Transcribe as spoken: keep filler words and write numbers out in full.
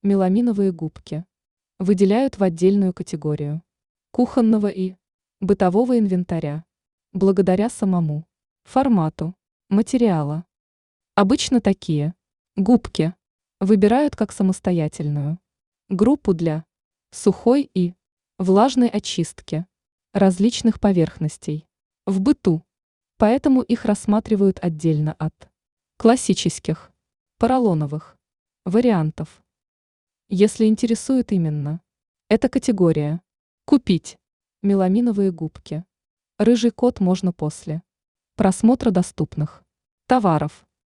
Меламиновые губки выделяют в отдельную категорию кухонного и бытового инвентаря благодаря самому формату материала. Обычно такие губки выбирают как самостоятельную группу для сухой и влажной очистки различных поверхностей в быту, поэтому их рассматривают отдельно от классических поролоновых вариантов. Если интересует именно эта категория, купить меламиновые губки. Рыжий кот можно после просмотра доступных товаров.